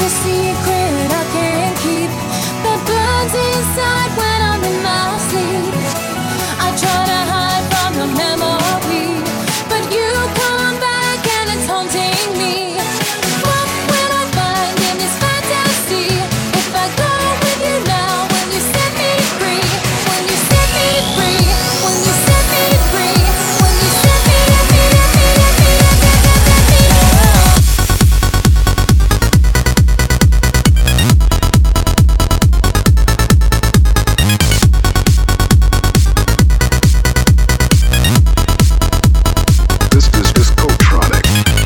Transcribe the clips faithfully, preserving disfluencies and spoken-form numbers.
a secret I can't keep that burns inside when I'm in my sleep. I try to hide from the memory, but you come back and it's haunting me. What will I find in this fantasy if I go with you now? When you set me free, when you set me free, when you set me free, when you set me, let me, let me, let me, let me, let me, let me, oh. This is Discotronic.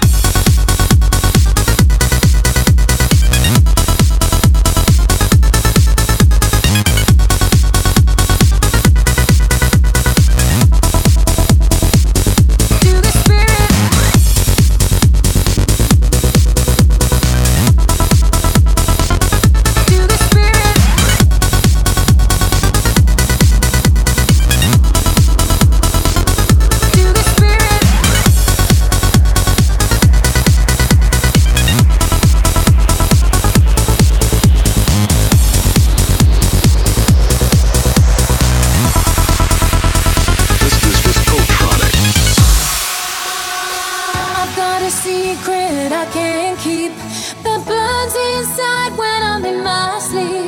To the spirit, to the spirit, to the spirit. This is Discotronic. I've got a secret I can't keep that burns inside when I'm in my sleep.